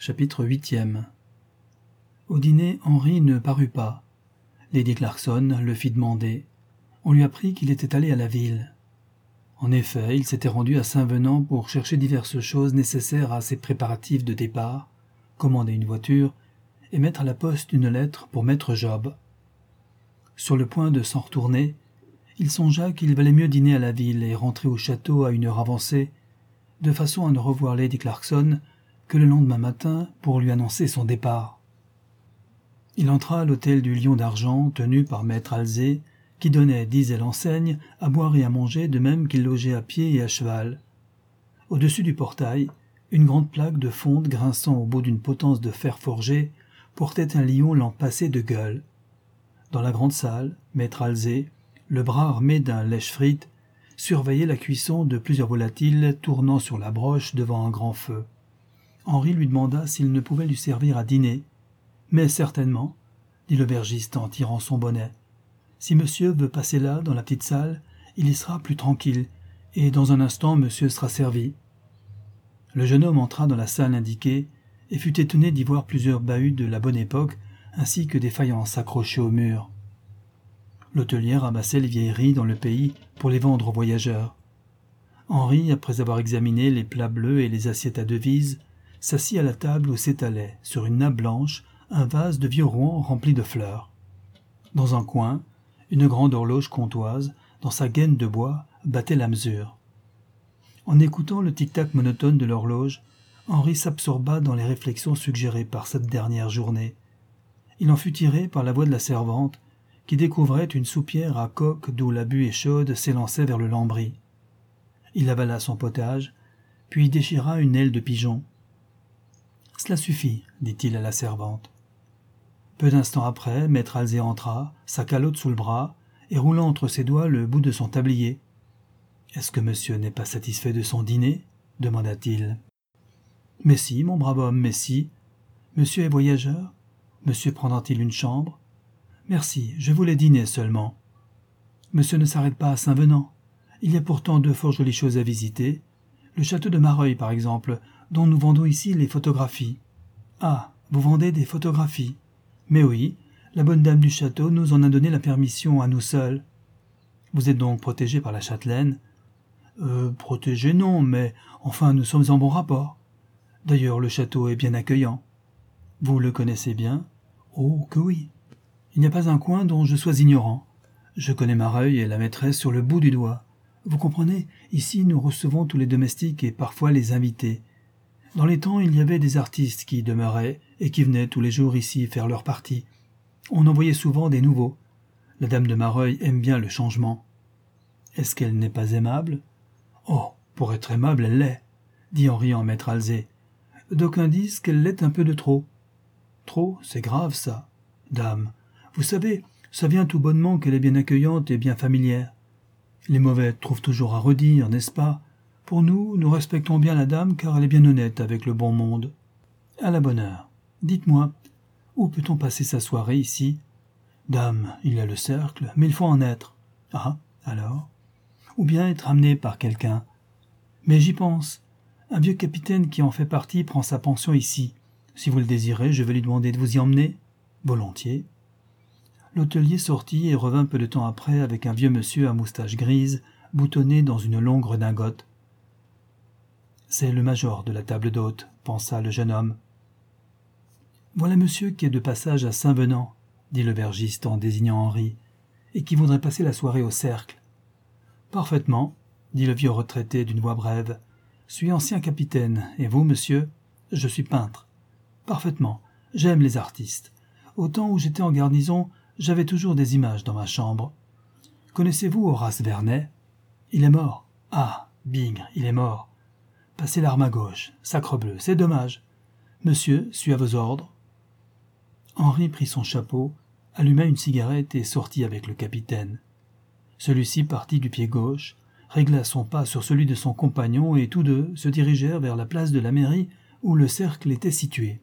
Chapitre 8e. Au dîner, Henri ne parut pas. Lady Clarkson le fit demander. On lui apprit qu'il était allé à la ville. En effet, il s'était rendu à Saint-Venant pour chercher diverses choses nécessaires à ses préparatifs de départ, commander une voiture et mettre à la poste une lettre pour maître Job. Sur le point de s'en retourner, il songea qu'il valait mieux dîner à la ville et rentrer au château à une heure avancée, de façon à ne revoir Lady Clarkson que le lendemain matin pour lui annoncer son départ. Il entra à l'hôtel du Lion d'Argent tenu par maître Halsey, qui donnait, disait l'enseigne, à boire et à manger de même qu'il logeait à pied et à cheval. Au-dessus du portail, une grande plaque de fonte grinçant au bout d'une potence de fer forgé portait un lion lampassé de gueules. Dans la grande salle, maître Halsey, le bras armé d'un lèche-frite, surveillait la cuisson de plusieurs volatiles tournant sur la broche devant un grand feu. Henri lui demanda s'il ne pouvait lui servir à dîner. « Mais certainement, » dit l'aubergiste en tirant son bonnet. « Si monsieur veut passer là, dans la petite salle, il y sera plus tranquille, et dans un instant monsieur sera servi. » Le jeune homme entra dans la salle indiquée et fut étonné d'y voir plusieurs bahuts de la bonne époque, ainsi que des faïences accrochées au mur. L'hôtelier ramassait les vieilleries dans le pays pour les vendre aux voyageurs. Henri, après avoir examiné les plats bleus et les assiettes à devises, s'assit à la table où s'étalait, sur une nappe blanche, un vase de vieux Rouen rempli de fleurs. Dans un coin, une grande horloge comtoise, dans sa gaine de bois, battait la mesure. En écoutant le tic-tac monotone de l'horloge, Henri s'absorba dans les réflexions suggérées par cette dernière journée. Il en fut tiré par la voix de la servante, qui découvrait une soupière à coque d'où la buée chaude s'élançait vers le lambris. Il avala son potage, puis déchira une aile de pigeon. « Cela suffit, » dit-il à la servante. Peu d'instants après, maître Halsey entra, sa calotte sous le bras, et roulant entre ses doigts le bout de son tablier. « Est-ce que monsieur n'est pas satisfait de son dîner ?» demanda-t-il. « Mais si, mon brave homme, mais si. Monsieur est voyageur? Monsieur prendra-t-il une chambre? Merci, je voulais dîner seulement. Monsieur ne s'arrête pas à Saint-Venant. Il y a pourtant de fort jolies choses à visiter. Le château de Mareuil, par exemple, dont nous vendons ici les photographies. Ah, vous vendez des photographies? Mais oui, la bonne dame du château nous en a donné la permission à nous seuls. Vous êtes donc protégé par la châtelaine? Protégé non, mais enfin nous sommes en bon rapport. D'ailleurs, le château est bien accueillant. Vous le connaissez bien? Oh, que oui. Il n'y a pas un coin dont je sois ignorant. Je connais Mareuil et la maîtresse sur le bout du doigt. Vous comprenez, ici nous recevons tous les domestiques et parfois les invités. Dans les temps, il y avait des artistes qui y demeuraient et qui venaient tous les jours ici faire leur partie. On en voyait souvent des nouveaux. La dame de Mareuil aime bien le changement. Est-ce qu'elle n'est pas aimable? Oh, pour être aimable, elle l'est, dit en riant maître Halsey. D'aucuns disent qu'elle l'est un peu de trop. Trop, c'est grave ça. Dame, vous savez, ça vient tout bonnement qu'elle est bien accueillante et bien familière. Les mauvais trouvent toujours à redire, n'est-ce pas? Pour nous, nous respectons bien la dame car elle est bien honnête avec le bon monde. À la bonne heure. Dites-moi, où peut-on passer sa soirée ici? Dame, il y a le cercle, mais il faut en être. Ah, alors? Ou bien être amené par quelqu'un. Mais j'y pense. Un vieux capitaine qui en fait partie prend sa pension ici. Si vous le désirez, je vais lui demander de vous y emmener. Volontiers. L'hôtelier sortit et revint peu de temps après avec un vieux monsieur à moustache grise, boutonné dans une longue redingote. « C'est le major de la table d'hôte, » pensa le jeune homme. « Voilà monsieur qui est de passage à Saint-Venant, » dit l'aubergiste en désignant Henri, « et qui voudrait passer la soirée au cercle. »« Parfaitement, » dit le vieux retraité d'une voix brève. « Je suis ancien capitaine, et vous, monsieur? Je suis peintre. »« Parfaitement, j'aime les artistes. Au temps où j'étais en garnison, j'avais toujours des images dans ma chambre. Connaissez-vous Horace Vernet? Il est mort. Ah, bigre, il est mort. Passez l'arme à gauche. Sacrebleu, c'est dommage. Monsieur, suis à vos ordres. » Henri prit son chapeau, alluma une cigarette et sortit avec le capitaine. Celui-ci partit du pied gauche, régla son pas sur celui de son compagnon et tous deux se dirigèrent vers la place de la mairie où le cercle était situé.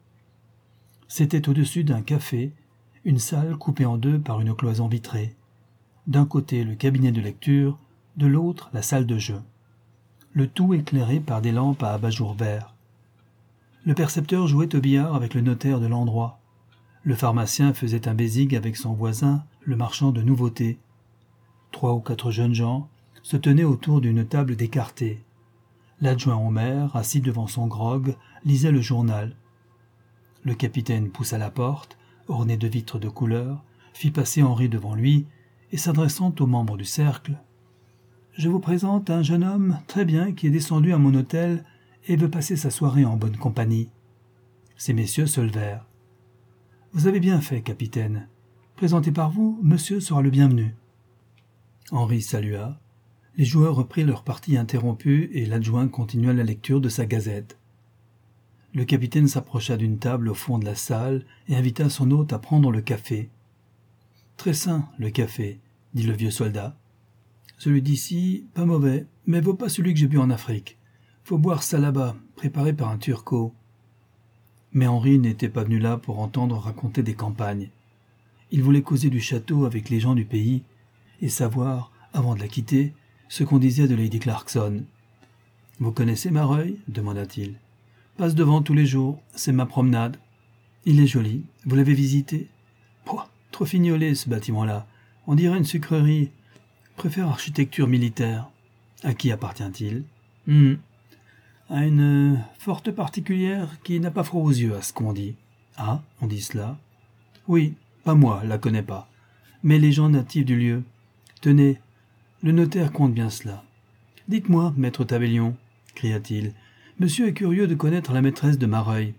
C'était au-dessus d'un café, une salle coupée en deux par une cloison vitrée. D'un côté le cabinet de lecture, de l'autre la salle de jeu. Le tout éclairé par des lampes à abat-jour vert. Le percepteur jouait au billard avec le notaire de l'endroit. Le pharmacien faisait un bésigue avec son voisin, le marchand de nouveautés. 3 ou 4 jeunes gens se tenaient autour d'une table d'écarté. L'adjoint au maire, assis devant son grog, lisait le journal. Le capitaine poussa la porte, ornée de vitres de couleur, fit passer Henri devant lui, et s'adressant aux membres du cercle, « Je vous présente un jeune homme très bien qui est descendu à mon hôtel et veut passer sa soirée en bonne compagnie. » Ces messieurs se levèrent. « Vous avez bien fait, capitaine. Présenté par vous, monsieur sera le bienvenu. » Henri salua. Les joueurs reprirent leur partie interrompue et l'adjoint continua la lecture de sa gazette. Le capitaine s'approcha d'une table au fond de la salle et invita son hôte à prendre le café. « Très sain, le café, » dit le vieux soldat. « Celui d'ici, pas mauvais, mais vaut pas celui que j'ai bu en Afrique. Faut boire ça là-bas, préparé par un turco. » Mais Henri n'était pas venu là pour entendre raconter des campagnes. Il voulait causer du château avec les gens du pays et savoir, avant de la quitter, ce qu'on disait de Lady Clarkson. « Vous connaissez Mareuil ?» demanda-t-il. « Passe devant tous les jours, c'est ma promenade. Il est joli, vous l'avez visité ? Pouah, trop fignolé ce bâtiment-là, on dirait une sucrerie. Préfère architecture militaire. À qui appartient-il ? À une forte particulière qui n'a pas froid aux yeux, à ce qu'on dit. Ah, on dit cela ? Oui, pas moi, la connais pas, mais les gens natifs du lieu. Tenez, le notaire compte bien cela. Dites-moi, maître Tabellion, cria-t-il, monsieur est curieux de connaître la maîtresse de Mareuil.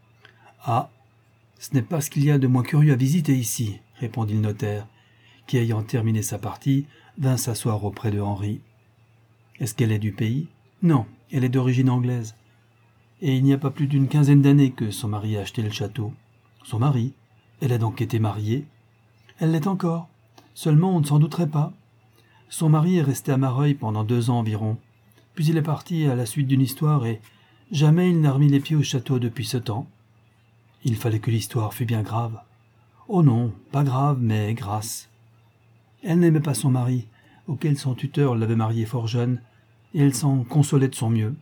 Ah, ce n'est pas ce qu'il y a de moins curieux à visiter ici, répondit le notaire, qui, ayant terminé sa partie, vint s'asseoir auprès de Henri. Est-ce qu'elle est du pays ? Non, elle est d'origine anglaise. Et il n'y a pas plus d'une quinzaine d'années que son mari a acheté le château. Son mari ? Elle a donc été mariée ? Elle l'est encore. Seulement on ne s'en douterait pas. Son mari est resté à Mareuil pendant 2 ans environ. Puis il est parti à la suite d'une histoire et jamais il n'a remis les pieds au château depuis ce temps. Il fallait que l'histoire fût bien grave. Oh non, pas grave, mais grasse. Elle n'aimait pas son mari, auquel son tuteur l'avait mariée fort jeune, et elle s'en consolait de son mieux.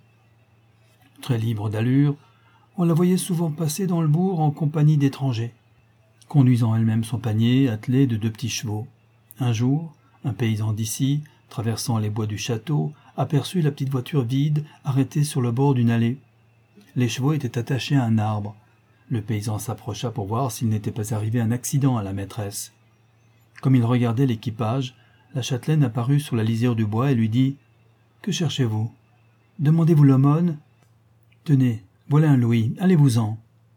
Très libre d'allure, on la voyait souvent passer dans le bourg en compagnie d'étrangers, conduisant elle-même son panier attelé de 2 petits chevaux. Un jour, un paysan d'ici, traversant les bois du château, aperçut la petite voiture vide arrêtée sur le bord d'une allée. Les chevaux étaient attachés à un arbre. Le paysan s'approcha pour voir s'il n'était pas arrivé un accident à la maîtresse. Comme il regardait l'équipage, la châtelaine apparut sur la lisière du bois et lui dit « Que cherchez-vous ? Demandez-vous l'aumône ? Tenez, voilà un louis, allez-vous-en. »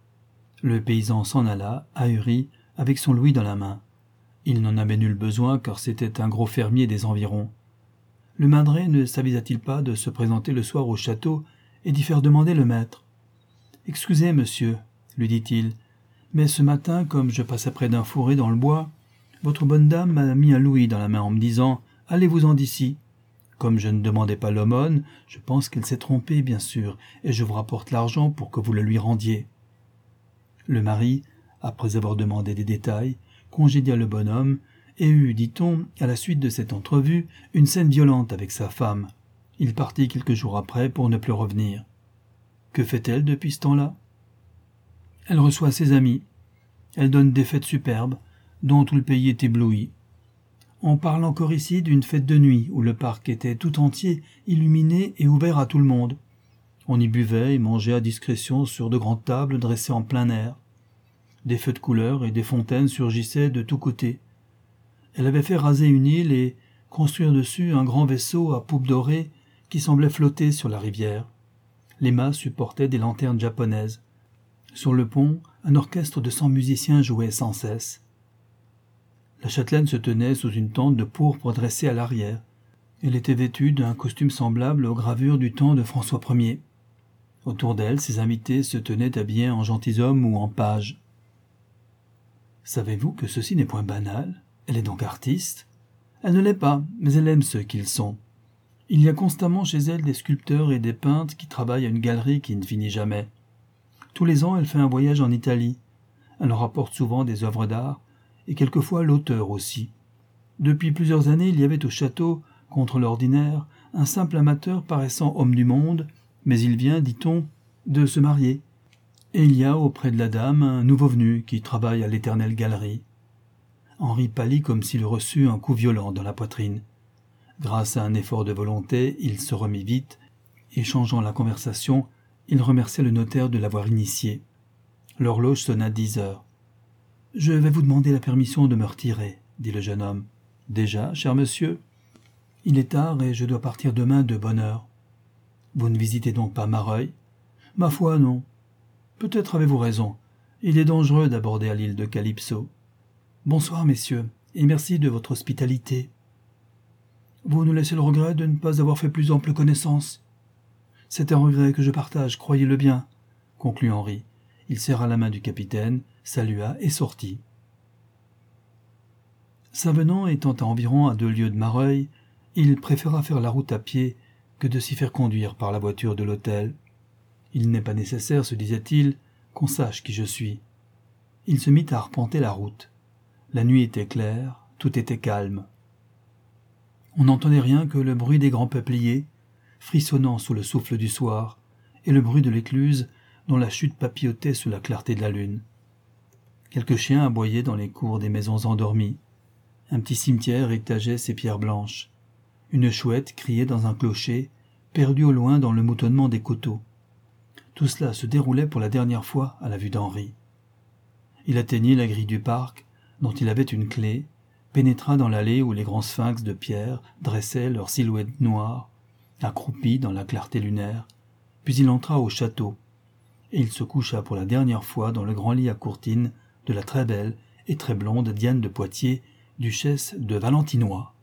Le paysan s'en alla, ahuri, avec son louis dans la main. Il n'en avait nul besoin car c'était un gros fermier des environs. Le madré ne s'avisa-t-il pas de se présenter le soir au château et d'y faire demander le maître ? « Excusez, monsieur, » lui dit-il, « mais ce matin, comme je passais près d'un fourré dans le bois, votre bonne dame m'a mis un louis dans la main en me disant « Allez-vous-en d'ici ». Comme je ne demandais pas l'aumône, je pense qu'elle s'est trompée, bien sûr, et je vous rapporte l'argent pour que vous le lui rendiez. » Le mari, après avoir demandé des détails, congédia le bonhomme et eut, dit-on, à la suite de cette entrevue, une scène violente avec sa femme. Il partit quelques jours après pour ne plus revenir. Que fait-elle depuis ce temps-là ? Elle reçoit ses amis. Elle donne des fêtes superbes, dont tout le pays est ébloui. On parle encore ici d'une fête de nuit où le parc était tout entier illuminé et ouvert à tout le monde. On y buvait et mangeait à discrétion sur de grandes tables dressées en plein air. Des feux de couleur et des fontaines surgissaient de tous côtés. Elle avait fait raser une île et construire dessus un grand vaisseau à poupe dorée qui semblait flotter sur la rivière. Les mâts supportaient des lanternes japonaises. Sur le pont, un orchestre de 100 musiciens jouait sans cesse. La châtelaine se tenait sous une tente de pourpre dressée à l'arrière. Elle était vêtue d'un costume semblable aux gravures du temps de François Ier. Autour d'elle, ses invités se tenaient habillés en gentilshommes ou en pages. Savez-vous que ceci n'est point banal ? Elle est donc artiste ? Elle ne l'est pas, mais elle aime ceux qu'ils sont. Il y a constamment chez elle des sculpteurs et des peintres qui travaillent à une galerie qui ne finit jamais. Tous les ans, elle fait un voyage en Italie. Elle en rapporte souvent des œuvres d'art, et quelquefois l'auteur aussi. Depuis plusieurs années, il y avait au château, contre l'ordinaire, un simple amateur paraissant homme du monde, mais il vient, dit-on, de se marier. Et il y a auprès de la dame un nouveau venu qui travaille à l'Éternelle Galerie. Henri pâlit comme s'il reçut un coup violent dans la poitrine. Grâce à un effort de volonté, il se remit vite, et changeant la conversation, il remercia le notaire de l'avoir initié. L'horloge sonna 10 heures. « Je vais vous demander la permission de me retirer, » dit le jeune homme. « Déjà, cher monsieur ? Il est tard et je dois partir demain de bonne heure. »« Vous ne visitez donc pas Mareuil ?»« Ma foi, non. Peut-être avez-vous raison. Il est dangereux d'aborder à l'île de Calypso. Bonsoir, messieurs, et merci de votre hospitalité. Vous nous laissez le regret de ne pas avoir fait plus ample connaissance. C'est un regret que je partage, croyez-le bien, » conclut Henri. Il serra la main du capitaine, salua et sortit. Savenant étant à environ 2 lieues de Mareuil, il préféra faire la route à pied que de s'y faire conduire par la voiture de l'hôtel. Il n'est pas nécessaire, se disait-il, qu'on sache qui je suis. Il se mit à arpenter la route. La nuit était claire, tout était calme. On n'entendait rien que le bruit des grands peupliers, frissonnant sous le souffle du soir, et le bruit de l'écluse dont la chute papillotait sous la clarté de la lune. Quelques chiens aboyaient dans les cours des maisons endormies. Un petit cimetière étageait ses pierres blanches. Une chouette criait dans un clocher, perdu au loin dans le moutonnement des coteaux. Tout cela se déroulait pour la dernière fois à la vue d'Henri. Il atteignit la grille du parc, dont il avait une clé, pénétra dans l'allée où les grands sphinx de pierre dressaient leurs silhouettes noires, accroupis dans la clarté lunaire, puis il entra au château, et il se coucha pour la dernière fois dans le grand lit à courtines de la très belle et très blonde Diane de Poitiers, duchesse de Valentinois.